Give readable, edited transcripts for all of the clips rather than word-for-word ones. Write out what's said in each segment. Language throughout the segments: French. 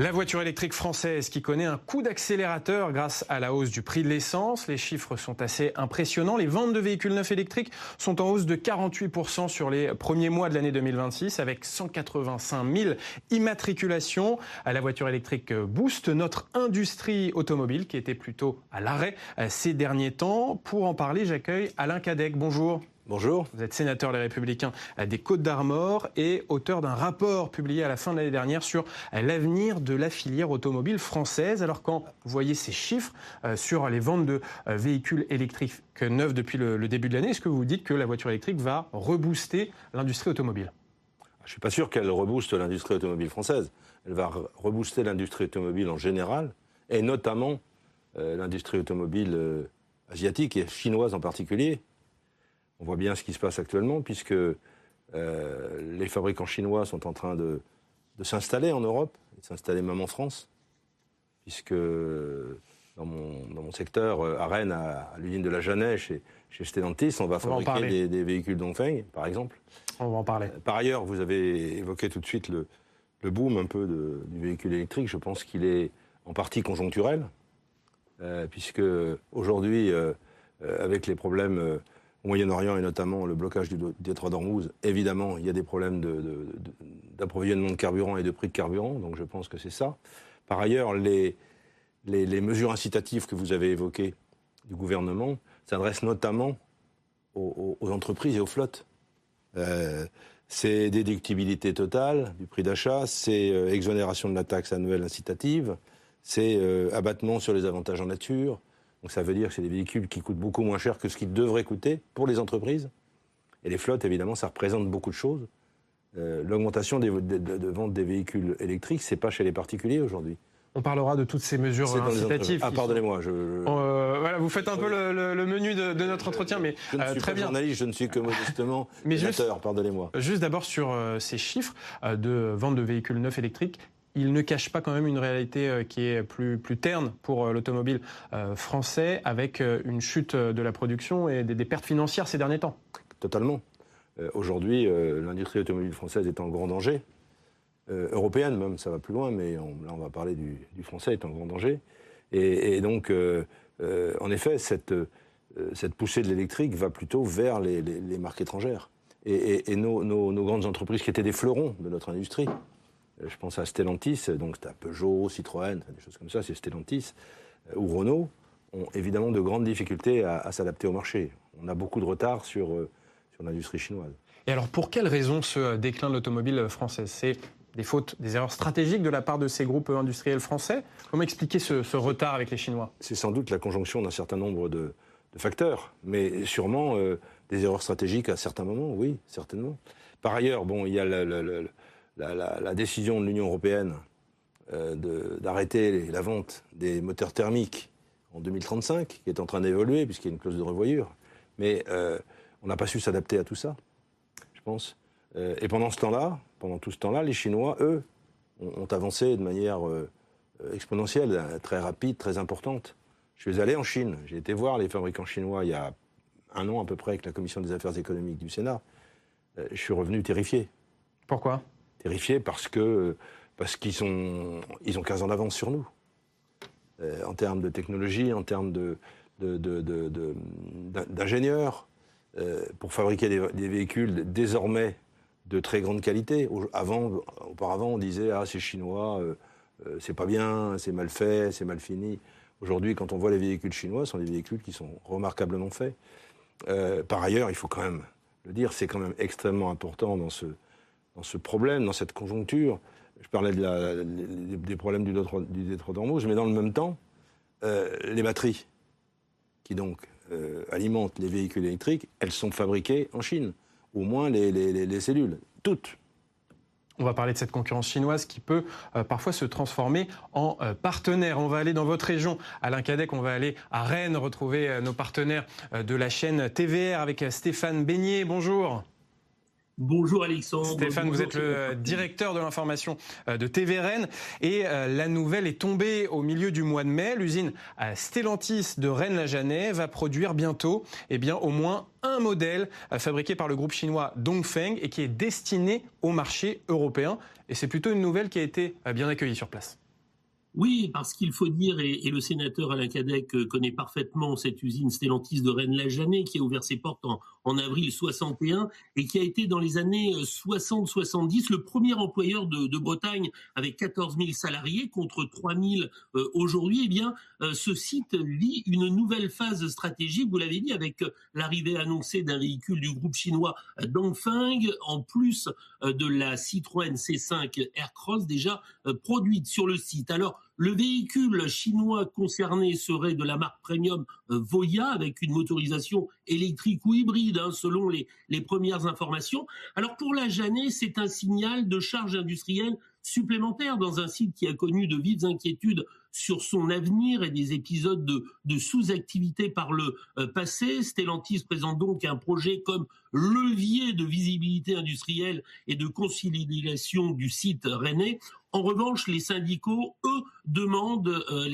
La voiture électrique française qui connaît un coup d'accélérateur grâce à la hausse du prix de l'essence. Les chiffres sont assez impressionnants. Les ventes de véhicules neufs électriques sont en hausse de 48% sur les premiers mois de l'année 2026 avec 185 000 immatriculations. La voiture électrique booste notre industrie automobile qui était plutôt à l'arrêt ces derniers temps. Pour en parler, j'accueille Alain Cadec. Bonjour. Bonjour. Vous êtes sénateur Les Républicains des Côtes-d'Armor et auteur d'un rapport publié à la fin de l'année dernière sur l'avenir de la filière automobile française. Alors quand vous voyez ces chiffres sur les ventes de véhicules électriques neufs depuis le début de l'année, est-ce que vous dites que la voiture électrique va rebooster l'industrie automobile ? Je ne suis pas sûr qu'elle rebooste l'industrie automobile française. Elle va rebooster l'industrie automobile en général et notamment l'industrie automobile asiatique et chinoise en particulier. On voit bien ce qui se passe actuellement, puisque les fabricants chinois sont en train de s'installer en Europe, de s'installer même en France, puisque dans mon secteur, à Rennes, à l'usine de la Jeannet, chez Stellantis, on va fabriquer des véhicules Dongfeng, par exemple. On va en parler. Par ailleurs, vous avez évoqué tout de suite le boom un peu du véhicule électrique. Je pense qu'il est en partie conjoncturel, puisque aujourd'hui, avec les problèmes au Moyen-Orient et notamment le blocage du détroit d'Ormuz, évidemment, il y a des problèmes d'approvisionnement de carburant et de prix de carburant, donc je pense que c'est ça. Par ailleurs, les mesures incitatives que vous avez évoquées du gouvernement s'adressent notamment aux entreprises et aux flottes. C'est déductibilité totale du prix d'achat, c'est exonération de la taxe annuelle incitative, c'est abattement sur les avantages en nature. Donc ça veut dire que c'est des véhicules qui coûtent beaucoup moins cher que ce qu'ils devraient coûter pour les entreprises. Et les flottes, évidemment, ça représente beaucoup de choses. L'augmentation de vente des véhicules électriques, c'est pas chez les particuliers aujourd'hui. On parlera de toutes ces mesures incitatives. Ah, pardonnez-moi. Voilà, vous faites un peu le menu de notre entretien, mais je ne suis très pas bien. Journaliste, je ne suis que modestement sénateur, pardonnez-moi. Juste d'abord sur ces chiffres de vente de véhicules neufs électriques. Il ne cache pas quand même une réalité qui est plus terne pour l'automobile français, avec une chute de la production et des pertes financières ces derniers temps. Totalement. Aujourd'hui, l'industrie automobile française est en grand danger. Européenne même, ça va plus loin, mais là on va parler du français est en grand danger. Et donc, en effet, cette poussée de l'électrique va plutôt vers les marques étrangères. Et nos grandes entreprises qui étaient des fleurons de notre industrie, je pense à Stellantis, donc c'est à Peugeot, Citroën, des choses comme ça, c'est Stellantis, ou Renault, ont évidemment de grandes difficultés à s'adapter au marché. On a beaucoup de retard sur l'industrie chinoise. Et alors, pour quelles raisons ce déclin de l'automobile française ? C'est des fautes, des erreurs stratégiques de la part de ces groupes industriels français ? Comment expliquer ce retard avec les Chinois ? C'est sans doute la conjonction d'un certain nombre de facteurs, mais sûrement des erreurs stratégiques à certains moments, oui, certainement. Par ailleurs, il y a la décision de l'Union européenne d'arrêter la vente des moteurs thermiques en 2035, qui est en train d'évoluer, puisqu'il y a une clause de revoyure. Mais on n'a pas su s'adapter à tout ça, je pense. Et pendant tout ce temps-là, les Chinois, eux, ont avancé de manière exponentielle, très rapide, très importante. Je suis allé en Chine, j'ai été voir les fabricants chinois il y a un an à peu près avec la Commission des affaires économiques du Sénat. Je suis revenu terrifié. Pourquoi ? Terrifiés parce qu'ils ont 15 ans d'avance sur nous. En termes de technologie, en termes d'ingénieurs, pour fabriquer des véhicules désormais de très grande qualité. Auparavant, on disait « Ah, c'est chinois, c'est pas bien, c'est mal fait, c'est mal fini ». Aujourd'hui, quand on voit les véhicules chinois, ce sont des véhicules qui sont remarquablement faits. Par ailleurs, il faut quand même le dire, c'est quand même extrêmement important dans ce problème, dans cette conjoncture. Je parlais des problèmes du détroit d'Ormuz, mais dans le même temps, les batteries qui donc alimentent les véhicules électriques, elles sont fabriquées en Chine. Au moins les cellules, toutes. On va parler de cette concurrence chinoise qui peut parfois se transformer en partenaire. On va aller dans votre région, Alain Cadec, on va aller à Rennes, retrouver nos partenaires de la chaîne TVR avec Stéphane Beignet. Bonjour. Bonjour Alexandre. Stéphane, bonjour, vous êtes le directeur de l'information de TV Rennes et la nouvelle est tombée au milieu du mois de mai. L'usine Stellantis de Rennes-la-Jeannet va produire bientôt au moins un modèle fabriqué par le groupe chinois Dongfeng et qui est destiné au marché européen. Et c'est plutôt une nouvelle qui a été bien accueillie sur place. Oui, parce qu'il faut dire, et le sénateur Alain Cadec connaît parfaitement cette usine Stellantis de Rennes-la-Janée qui a ouvert ses portes en avril 61 et qui a été dans les années 60-70 le premier employeur de Bretagne avec 14 000 salariés contre 3 000 aujourd'hui. Eh bien, ce site vit une nouvelle phase stratégique, vous l'avez dit, avec l'arrivée annoncée d'un véhicule du groupe chinois Dongfeng, en plus de la Citroën C5 Aircross déjà produite sur le site. Alors, le véhicule chinois concerné serait de la marque premium Voya avec une motorisation électrique ou hybride selon les premières informations. Alors pour la Janée, c'est un signal de charge industrielle supplémentaire dans un site qui a connu de vives inquiétudes sur son avenir et des épisodes de sous-activité par le passé. Stellantis présente donc un projet comme levier de visibilité industrielle et de consolidation du site rennais. En revanche, les syndicats demandent,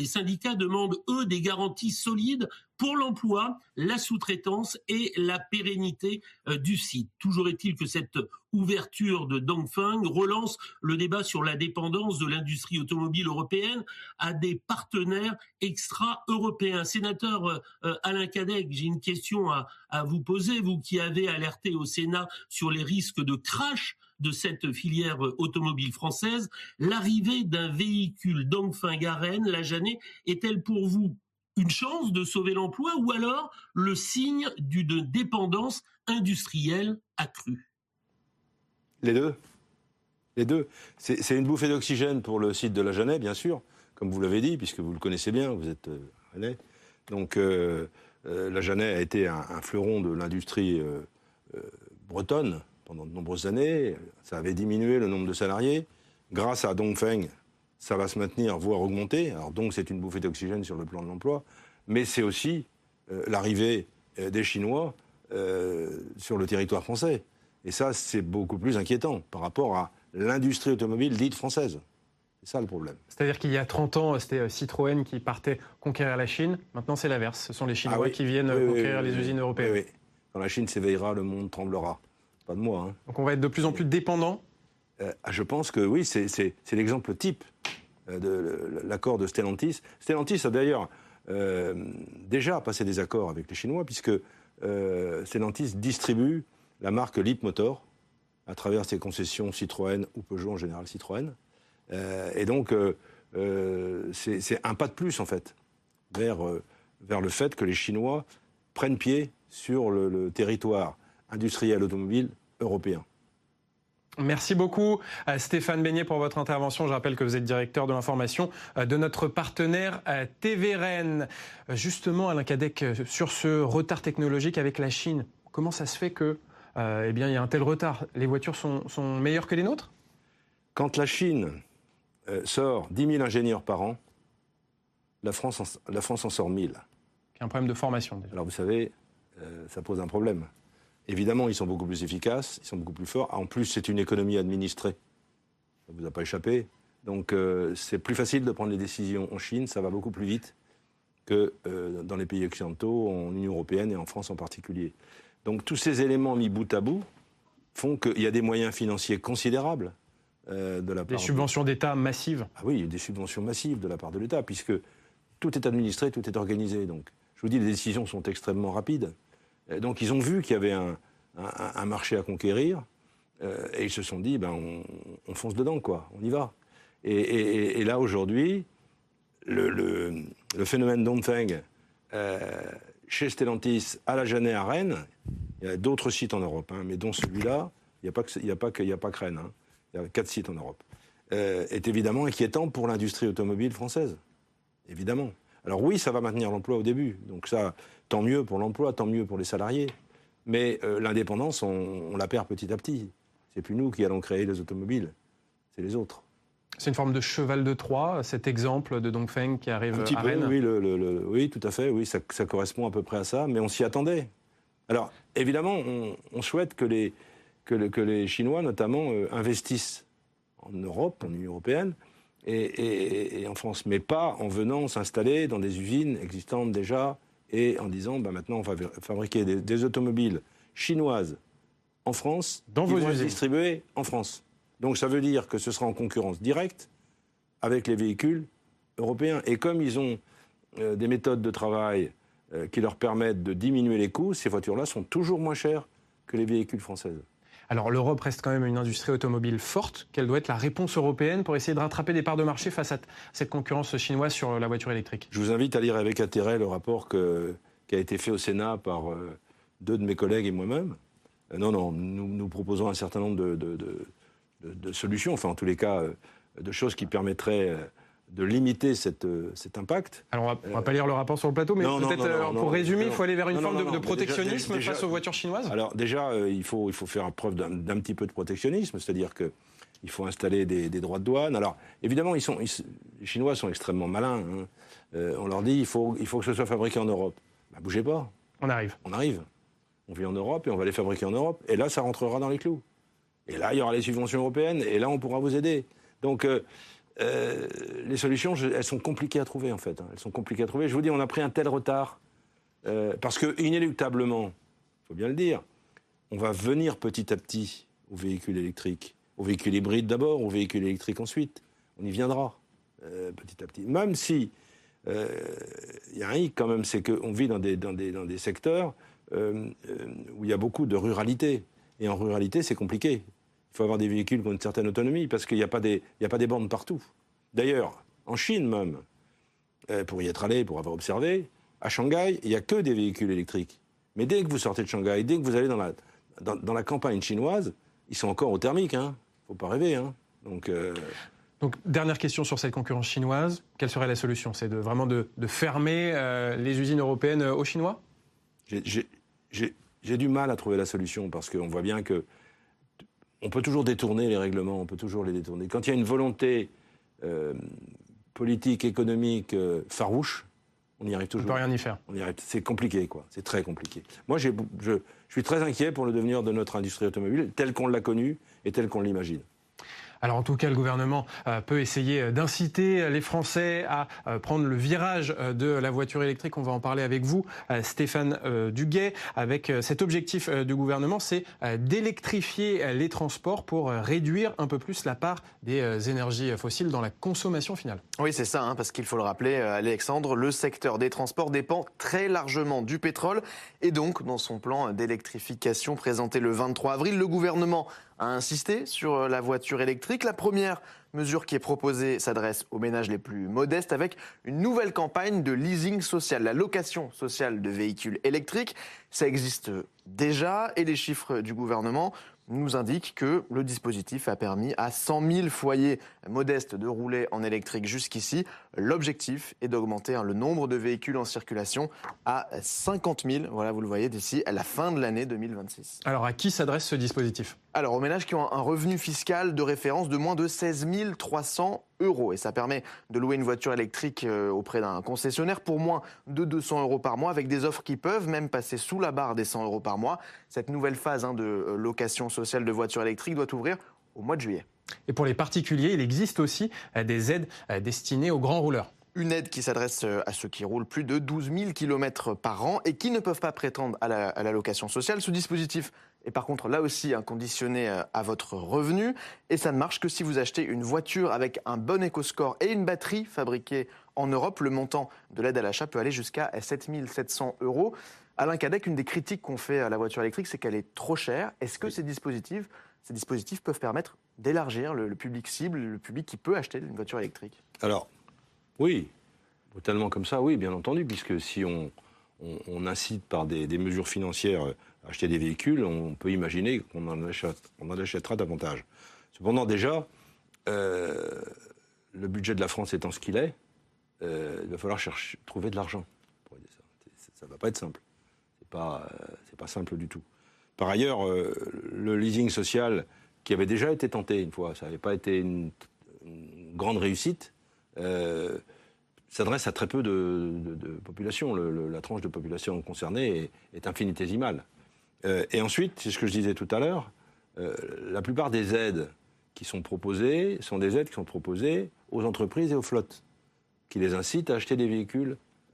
des garanties solides pour l'emploi, la sous-traitance et la pérennité du site. Toujours est-il que cette ouverture de Dongfeng relance le débat sur la dépendance de l'industrie automobile européenne à des partenaires extra-européens. Sénateur Alain Cadec, j'ai une question à vous poser, vous qui avez alerté au Sénat sur les risques de crash de cette filière automobile française. L'arrivée d'un véhicule Dongfeng à Rennes, la Janée, est-elle pour vous une chance de sauver l'emploi ou alors le signe d'une dépendance industrielle accrue? Les deux. Les deux. C'est une bouffée d'oxygène pour le site de la Janée, bien sûr, comme vous l'avez dit, puisque vous le connaissez bien, vous êtes rennais. Donc la Janée a été un fleuron de l'industrie bretonne pendant de nombreuses années. Ça avait diminué le nombre de salariés. Grâce à Dongfeng, ça va se maintenir, voire augmenter. Alors donc c'est une bouffée d'oxygène sur le plan de l'emploi, mais c'est aussi l'arrivée des Chinois sur le territoire français. Et ça, c'est beaucoup plus inquiétant par rapport à l'industrie automobile dite française. C'est ça le problème. C'est-à-dire qu'il y a 30 ans, c'était Citroën qui partait conquérir la Chine. Maintenant, c'est l'inverse. Ce sont les Chinois qui viennent conquérir les usines européennes. Oui. Quand la Chine s'éveillera, le monde tremblera. Pas de moi. Donc on va être de plus en plus dépendant. Je pense que oui, c'est l'exemple type de l'accord de Stellantis. Stellantis a d'ailleurs déjà passé des accords avec les Chinois, puisque Stellantis distribue la marque Leapmotor à travers ses concessions Citroën ou Peugeot, en général Citroën. Et donc, c'est un pas de plus, en fait, vers le fait que les Chinois prennent pied sur le territoire industriel automobile européen. Merci beaucoup Stéphane Beignet pour votre intervention. Je rappelle que vous êtes directeur de l'information de notre partenaire TV Rennes. Justement, Alain Cadec, sur ce retard technologique avec la Chine, comment ça se fait que il y a un tel retard? Les voitures sont meilleures que les nôtres? Quand la Chine sort 10 000 ingénieurs par an, la France en sort 1000. Il y a un problème de formation déjà. Alors vous savez, ça pose un problème. Évidemment, ils sont beaucoup plus efficaces, ils sont beaucoup plus forts. En plus, c'est une économie administrée. Ça ne vous a pas échappé. Donc, c'est plus facile de prendre les décisions en Chine. Ça va beaucoup plus vite que dans les pays occidentaux, en Union européenne et en France en particulier. Donc, tous ces éléments mis bout à bout font qu'il y a des moyens financiers considérables de la part... Des subventions d'État massives. Ah oui, il y a des subventions massives de la part de l'État, puisque tout est administré, tout est organisé. Donc, je vous dis, les décisions sont extrêmement rapides. Donc ils ont vu qu'il y avait un marché à conquérir et ils se sont dit, on fonce dedans, quoi, on y va. Et là, aujourd'hui, le phénomène Dongfeng chez Stellantis, à la Janée, à Rennes, il y a d'autres sites en Europe, mais dont celui-là, il n'y a pas que Rennes, il y a 4 sites en Europe, est évidemment inquiétant pour l'industrie automobile française, évidemment. Alors oui, ça va maintenir l'emploi au début, donc ça, tant mieux pour l'emploi, tant mieux pour les salariés. Mais l'indépendance, on la perd petit à petit. C'est plus nous qui allons créer les automobiles, c'est les autres. C'est une forme de cheval de Troie, cet exemple de Dongfeng qui arrive à Rennes. Oui, oui, tout à fait, oui, ça correspond à peu près à ça, mais on s'y attendait. Alors, évidemment, on souhaite que les Chinois, notamment, investissent en Europe, en Union européenne, et en France, mais pas en venant s'installer dans des usines existantes déjà et en disant maintenant on va fabriquer des automobiles chinoises en France dans vos usines, distribuées en France. Donc ça veut dire que ce sera en concurrence directe avec les véhicules européens. Et comme ils ont des méthodes de travail qui leur permettent de diminuer les coûts, ces voitures-là sont toujours moins chères que les véhicules français. Alors l'Europe reste quand même une industrie automobile forte. Quelle doit être la réponse européenne pour essayer de rattraper des parts de marché face à cette concurrence chinoise sur la voiture électrique? Je vous invite à lire avec intérêt le rapport qui a été fait au Sénat par 2 de mes collègues et moi-même. Nous proposons un certain nombre de solutions, enfin en tous les cas de choses qui permettraient de limiter cet impact. Alors on va pas lire le rapport sur le plateau, mais peut-être pour résumer, il faut aller vers une forme de protectionnisme face aux voitures chinoises. Alors déjà, il faut faire preuve d'un petit peu de protectionnisme, c'est-à-dire qu'il faut installer des droits de douane. Alors évidemment, les Chinois sont extrêmement malins. On leur dit il faut que ce soit fabriqué en Europe. Ben, bougez pas. On arrive. On vit en Europe et on va les fabriquer en Europe. Et là, ça rentrera dans les clous. Et là, il y aura les subventions européennes. Et là, on pourra vous aider. Donc les solutions, elles sont compliquées à trouver, en fait. Elles sont compliquées à trouver. Je vous dis, on a pris un tel retard parce que, inéluctablement, il faut bien le dire, on va venir petit à petit aux véhicules électriques, aux véhicules hybrides d'abord, aux véhicules électriques ensuite. On y viendra petit à petit. Même si il y a un hic quand même, c'est qu'on vit dans des secteurs où il y a beaucoup de ruralité. Et en ruralité, c'est compliqué. Il faut avoir des véhicules qui ont une certaine autonomie, parce qu'il n'y a pas des bornes partout. D'ailleurs, en Chine même, pour y être allé, pour avoir observé, à Shanghai, il n'y a que des véhicules électriques. Mais dès que vous sortez de Shanghai, dès que vous allez dans la campagne chinoise, ils sont encore au thermique. Faut pas rêver. Donc, dernière question sur cette concurrence chinoise. Quelle serait la solution? C'est vraiment de fermer les usines européennes aux Chinois? J'ai du mal à trouver la solution, parce qu'on voit bien que on peut toujours détourner les règlements, on peut toujours les détourner. Quand il y a une volonté politique, économique farouche, on y arrive toujours. On ne peut rien y faire. C'est compliqué, quoi. C'est très compliqué. Moi, je suis très inquiet pour le devenir de notre industrie automobile, telle qu'on l'a connue et telle qu'on l'imagine. Alors en tout cas, le gouvernement peut essayer d'inciter les Français à prendre le virage de la voiture électrique. On va en parler avec vous, Stéphane Duguet, avec cet objectif du gouvernement, c'est d'électrifier les transports pour réduire un peu plus la part des énergies fossiles dans la consommation finale. Oui, c'est ça, parce qu'il faut le rappeler, Alexandre, le secteur des transports dépend très largement du pétrole. Et donc, dans son plan d'électrification présenté le 23 avril, le gouvernement a insisté sur la voiture électrique. La première mesure qui est proposée s'adresse aux ménages les plus modestes avec une nouvelle campagne de leasing social, la location sociale de véhicules électriques. Ça existe déjà et les chiffres du gouvernement nous indiquent que le dispositif a permis à 100 000 foyers modestes de rouler en électrique jusqu'ici. L'objectif est d'augmenter le nombre de véhicules en circulation à 50 000, voilà, vous le voyez, d'ici à la fin de l'année 2026. Alors à qui s'adresse ce dispositif ? Alors aux ménages qui ont un revenu fiscal de référence de moins de 16 300 €. Et ça permet de louer une voiture électrique auprès d'un concessionnaire pour moins de 200 € par mois, avec des offres qui peuvent même passer sous la barre des 100 € par mois. Cette nouvelle phase de location sociale de voitures électriques doit ouvrir au mois de juillet. Et pour les particuliers, il existe aussi des aides destinées aux grands rouleurs. Une aide qui s'adresse à ceux qui roulent plus de 12 000 km par an et qui ne peuvent pas prétendre à la location sociale. Ce dispositif est par contre là aussi conditionné à votre revenu. Et ça ne marche que si vous achetez une voiture avec un bon éco-score et une batterie fabriquée en Europe. Le montant de l'aide à l'achat peut aller jusqu'à 7 700 €. Alain Cadec, une des critiques qu'on fait à la voiture électrique, c'est qu'elle est trop chère. Est-ce que ces dispositifs peuvent permettre d'élargir le public cible, le public qui peut acheter une voiture électrique ? Alors, oui, brutalement comme ça, oui, bien entendu, puisque si on incite par des mesures financières à acheter des véhicules, on peut imaginer qu'on en achètera davantage. Cependant, déjà, le budget de la France étant ce qu'il est, il va falloir trouver de l'argent pour aider ça. Ça ne va pas être simple. C'est pas simple du tout. Par ailleurs, le leasing social, qui avait déjà été tenté une fois, ça n'avait pas été une grande réussite, s'adresse à très peu de population. La tranche de population concernée est infinitésimale. Et ensuite, c'est ce que je disais tout à l'heure, la plupart des aides qui sont proposées sont des aides qui sont proposées aux entreprises et aux flottes, qui les incitent à acheter des véhicules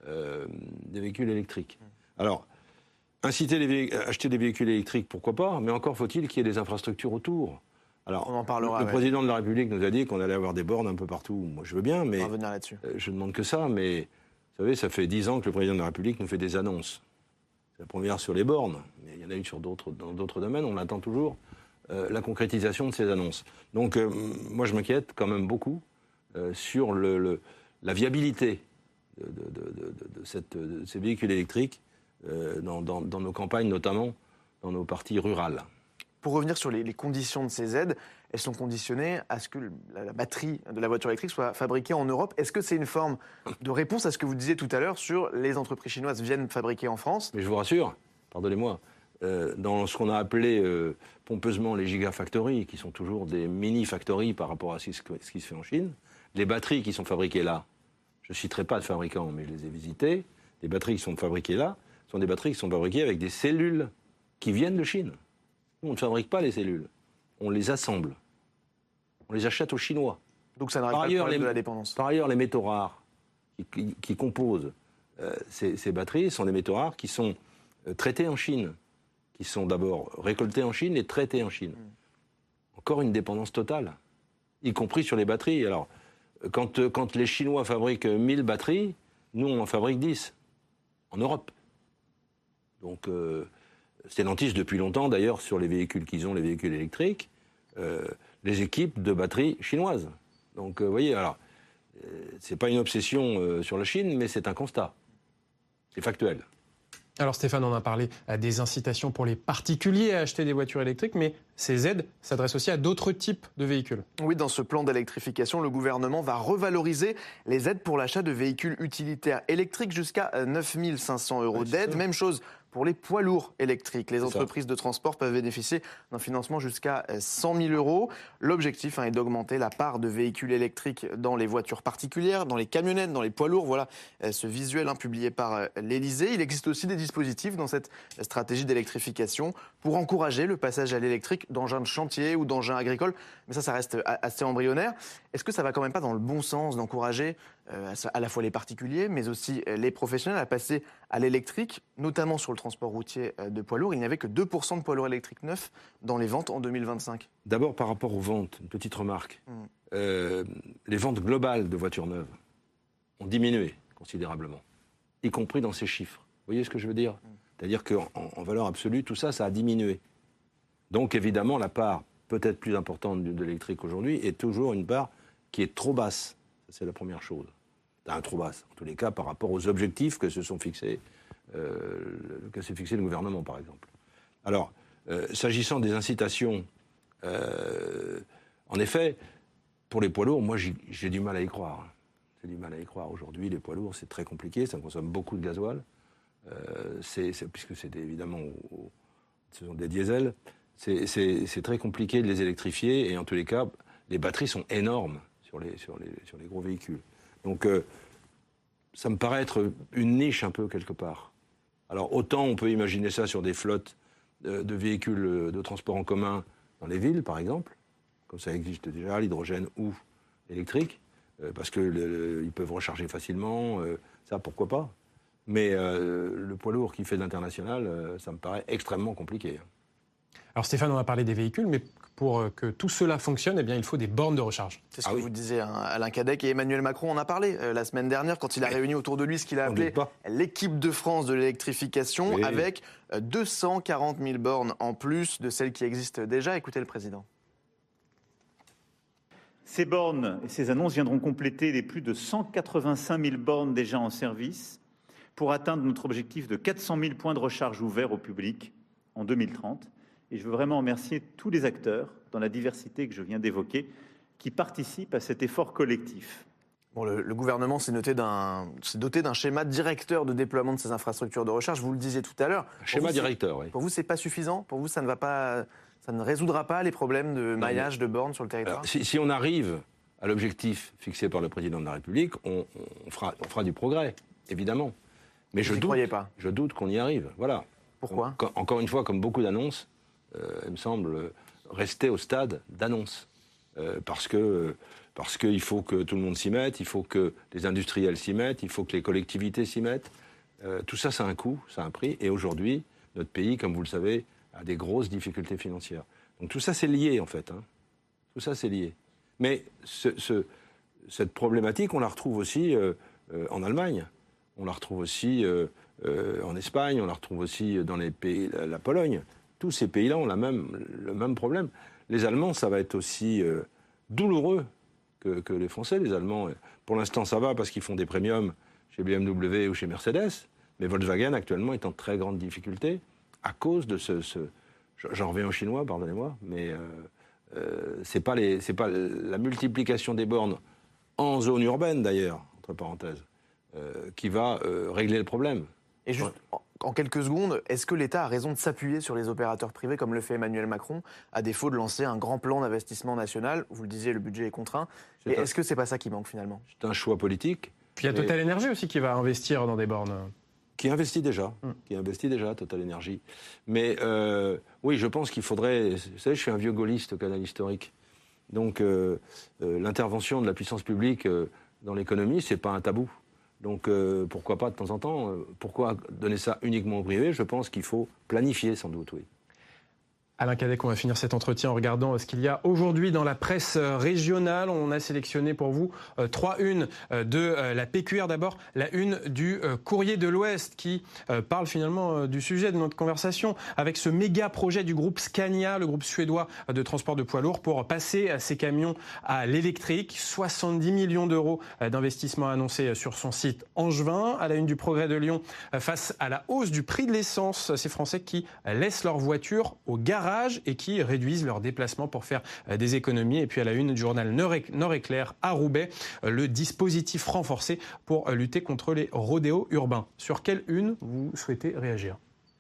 électriques. Alors, inciter à acheter des véhicules électriques, pourquoi pas, mais encore faut-il qu'il y ait des infrastructures autour. Alors, on en parlera. Le président de la République nous a dit qu'on allait avoir des bornes un peu partout. Moi, je veux bien, mais on va revenir là-dessus. Je ne demande que ça. Mais vous savez, ça fait 10 ans que le président de la République nous fait des annonces. C'est la première sur les bornes, mais il y en a eu dans d'autres domaines. On attend toujours la concrétisation de ces annonces. Donc, moi, je m'inquiète quand même beaucoup sur la viabilité de ces véhicules électriques dans nos campagnes, notamment dans nos parties rurales. Pour revenir sur les conditions de ces aides, elles sont conditionnées à ce que la batterie de la voiture électrique soit fabriquée en Europe. Est-ce que c'est une forme de réponse à ce que vous disiez tout à l'heure sur les entreprises chinoises viennent fabriquer en France? Mais je vous rassure, pardonnez-moi, dans ce qu'on a appelé pompeusement les gigafactories, qui sont toujours des mini-factories par rapport à ce qui se fait en Chine, les batteries qui sont fabriquées là, je ne citerai pas de fabricants, mais je les ai visitées, les batteries qui sont fabriquées là sont des batteries qui sont fabriquées avec des cellules qui viennent de Chine. Nous, on ne fabrique pas les cellules, on les assemble. On les achète aux Chinois. Donc ça n'arrête pas le problème de la dépendance. Par ailleurs, les métaux rares qui composent ces batteries sont des métaux rares qui sont traités en Chine, qui sont d'abord récoltés en Chine et traités en Chine. Encore une dépendance totale, y compris sur les batteries. Alors, quand les Chinois fabriquent 1000 batteries, nous, on en fabrique 10 en Europe. Donc, Stellantis, depuis longtemps, d'ailleurs, sur les véhicules qu'ils ont, les véhicules électriques, les équipes de batteries chinoises. Donc, vous voyez, alors, c'est pas une obsession sur la Chine, mais c'est un constat. C'est factuel. Alors Stéphane, on a parlé des incitations pour les particuliers à acheter des voitures électriques, mais ces aides s'adressent aussi à d'autres types de véhicules. Oui, dans ce plan d'électrification, le gouvernement va revaloriser les aides pour l'achat de véhicules utilitaires électriques jusqu'à 9 500 € d'aide. Même chose pour les poids lourds électriques. Les entreprises de transport peuvent bénéficier d'un financement jusqu'à 100 000 €. L'objectif est d'augmenter la part de véhicules électriques dans les voitures particulières, dans les camionnettes, dans les poids lourds. Voilà ce visuel publié par l'Élysée. Il existe aussi des dispositifs dans cette stratégie d'électrification pour encourager le passage à l'électrique d'engins de chantier ou d'engins agricoles. Mais ça reste assez embryonnaire. Est-ce que ça va quand même pas dans le bon sens d'encourager à la fois les particuliers, mais aussi les professionnels à passer à l'électrique, notamment sur le transport routier de poids lourds? Il n'y avait que 2% de poids lourds électriques neufs dans les ventes en 2025. D'abord, par rapport aux ventes, une petite remarque. Les ventes globales de voitures neuves ont diminué considérablement, y compris dans ces chiffres. Vous voyez ce que je veux dire? C'est-à-dire qu'en valeur absolue, tout ça a diminué. Donc, évidemment, la part peut-être plus importante de l'électrique aujourd'hui est toujours une part qui est trop basse. C'est la première chose. Trop basse, en tous les cas, par rapport aux objectifs que s'est fixé le gouvernement, par exemple. Alors, s'agissant des incitations, en effet, pour les poids lourds, moi, j'ai du mal à y croire. J'ai du mal à y croire. Aujourd'hui, les poids lourds, c'est très compliqué, ça consomme beaucoup de gasoil, puisque c'est évidemment, ce sont des diesels. C'est très compliqué de les électrifier, et en tous les cas, les batteries sont énormes sur les gros véhicules. Donc, ça me paraît être une niche un peu quelque part. Alors, autant on peut imaginer ça sur des flottes de véhicules de transport en commun dans les villes, par exemple, comme ça existe déjà, l'hydrogène ou l'électrique, parce qu'ils peuvent recharger facilement, ça, pourquoi pas. Mais le poids lourd qui fait de l'international, ça me paraît extrêmement compliqué. Alors Stéphane, on a parlé des véhicules, mais pour que tout cela fonctionne, eh bien, il faut des bornes de recharge. C'est ce que vous disiez, Alain Cadec, et Emmanuel Macron en a parlé la semaine dernière quand il a réuni autour de lui ce qu'il a appelé l'équipe de France de l'électrification, avec 240 000 bornes en plus de celles qui existent déjà. Écoutez le président. Ces bornes et ces annonces viendront compléter les plus de 185 000 bornes déjà en service pour atteindre notre objectif de 400 000 points de recharge ouverts au public en 2030. Et je veux vraiment remercier tous les acteurs, dans la diversité que je viens d'évoquer, qui participent à cet effort collectif. Bon, le gouvernement s'est doté d'un schéma directeur de déploiement de ces infrastructures de recharge. Vous le disiez tout à l'heure. Schéma directeur, oui. Pour vous, c'est pas suffisant? Pour vous, ça ne résoudra pas les problèmes de maillage de bornes sur le territoire? Alors, si on arrive à l'objectif fixé par le président de la République, on fera du progrès, évidemment. Mais je doute qu'on y arrive. Voilà. Pourquoi? Encore une fois, comme beaucoup d'annonces, il me semble rester au stade d'annonce. Parce qu'il faut que tout le monde s'y mette, il faut que les industriels s'y mettent, il faut que les collectivités s'y mettent. Tout ça, ça a un coût, ça a un prix. Et aujourd'hui, notre pays, comme vous le savez, a des grosses difficultés financières. Donc tout ça, c'est lié, en fait. Tout ça, c'est lié. Mais cette problématique, on la retrouve aussi en Allemagne. On la retrouve aussi en Espagne. On la retrouve aussi dans les pays, la Pologne. Tous ces pays-là ont le même problème. Les Allemands, ça va être aussi douloureux que les Français. Les Allemands, pour l'instant, ça va parce qu'ils font des premiums chez BMW ou chez Mercedes. Mais Volkswagen, actuellement, est en très grande difficulté à cause de j'en reviens aux Chinois, pardonnez-moi, mais c'est pas la multiplication des bornes en zone urbaine, d'ailleurs, entre parenthèses, qui va régler le problème. Et juste en quelques secondes, est-ce que l'État a raison de s'appuyer sur les opérateurs privés, comme le fait Emmanuel Macron, à défaut de lancer un grand plan d'investissement national? Vous le disiez, le budget est contraint. Et est-ce que c'est pas ça qui manque, finalement? C'est un choix politique. Puis il y a Total Energy aussi qui va investir dans des bornes. Qui investit déjà, Total Energy. Mais oui, je pense qu'il faudrait... Vous savez, je suis un vieux gaulliste au Canal historique. Donc l'intervention de la puissance publique dans l'économie, c'est pas un tabou. Donc pourquoi pas de temps en temps pourquoi donner ça uniquement au privé? Je pense qu'il faut planifier sans doute, oui. Alain Cadec, on va finir cet entretien en regardant ce qu'il y a aujourd'hui dans la presse régionale. On a sélectionné pour vous 3 unes de la PQR. D'abord, la une du Courrier de l'Ouest qui parle finalement du sujet de notre conversation avec ce méga projet du groupe Scania, le groupe suédois de transport de poids lourds, pour passer ces camions à l'électrique. 70 millions d'euros d'investissement annoncés sur son site angevin. À la une du Progrès de Lyon, face à la hausse du prix de l'essence, ces Français qui laissent leur voiture au garage et qui réduisent leurs déplacements pour faire des économies. Et puis à la une du journal Nord-Éclair à Roubaix, le dispositif renforcé pour lutter contre les rodéos urbains. Sur quelle une vous souhaitez réagir?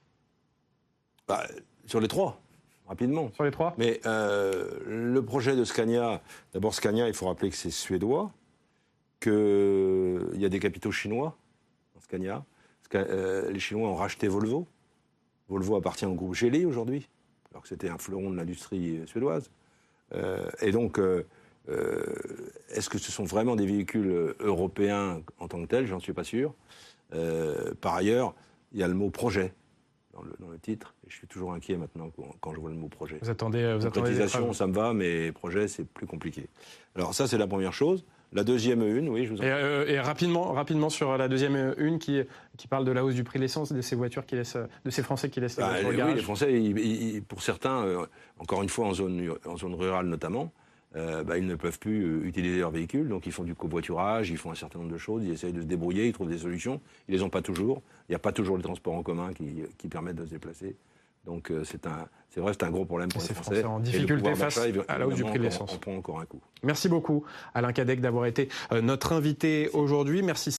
Sur les 3, rapidement. Sur les 3. Mais le projet de Scania, d'abord Scania, il faut rappeler que c'est suédois, qu'il y a des capitaux chinois dans Scania. Les Chinois ont racheté Volvo. Volvo appartient au groupe Geely aujourd'hui, alors que c'était un fleuron de l'industrie suédoise. Et donc, est-ce que ce sont vraiment des véhicules européens en tant que tels? J'en suis pas sûr. Par ailleurs, il y a le mot projet dans le titre. Et je suis toujours inquiet maintenant quand je vois le mot projet. Vous attendez concrétisation, ça me va, mais projet, c'est plus compliqué. Alors ça, c'est la première chose. La deuxième une, oui, je vous en prie. Et rapidement sur la deuxième une qui parle de la hausse du prix de l'essence, de ces voitures qui laissent, de ces Français qui laissent les voitures au garage. Oui, les Français, pour certains, encore une fois en zone rurale notamment, ils ne peuvent plus utiliser leur véhicule, donc ils font du covoiturage, ils font un certain nombre de choses, ils essayent de se débrouiller, ils trouvent des solutions. Ils les ont pas toujours. Il n'y a pas toujours les transports en commun qui permettent de se déplacer. Donc c'est vrai, c'est un gros problème pour les Français. En difficulté face à la hausse du prix de l'essence. On prend encore un coup. Merci beaucoup Alain Cadec d'avoir été notre invité aujourd'hui. Merci.